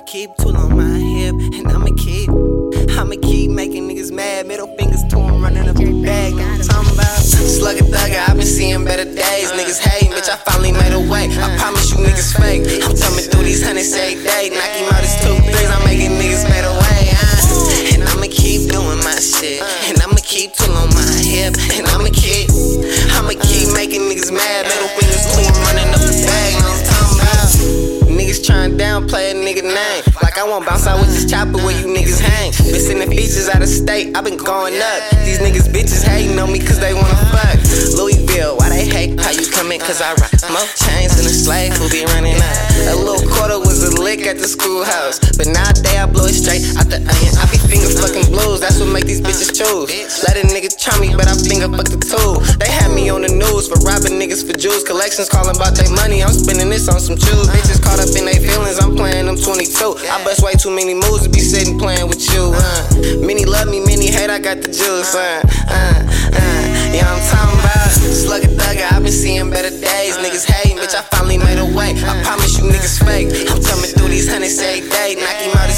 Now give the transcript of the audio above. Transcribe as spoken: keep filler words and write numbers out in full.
keep tool on my hip, and I'ma keep, I'ma keep making niggas mad. Middle fingers to 'em, running up the bag. Know what I'm talking about? Slugger thugger, I've been seeing better days. Niggas hate, bitch, I finally made a way. I promise you niggas fake. I'm coming through these hundreds every day. Knock him out his two threes, I'm making niggas made a way. Uh. And I'ma keep doing my shit, and I'ma keep tool on my hip, and I'ma keep, I'ma keep making niggas mad. Middle fingers to 'em, running up the bag. Know what I'm talking about? Niggas trying downplay a nigga name, like I won't bounce out with this chopper where you niggas hang. Been sending features out of state, I been going up. These niggas bitches hating on me cause they wanna fuck. Louisville, why they hate how you come in? Cause I rock more chains than a slave who be running up. A little quarter was a lick at the schoolhouse, but nowadays I blow it straight out the onion. I be finger fucking blues, that's what make these bitches choose. Let a nigga try me, but I finger fuck the tool. They had me on the news for robbing niggas for Jews. Collections calling about their money, I'm spending this on some shoes. Bitches caught up in their feelings, I'm playing them twenty-two. I bust way too many moves to be sitting playing with you. Uh. Many love me, many hate, I got the juice. Uh, uh, uh. Yeah, I'm talking about slugger thugger, I've been seeing better days. Niggas hating, bitch, I finally made a way. I promise you niggas fake. I'm coming through these hundreds every day. Knock him out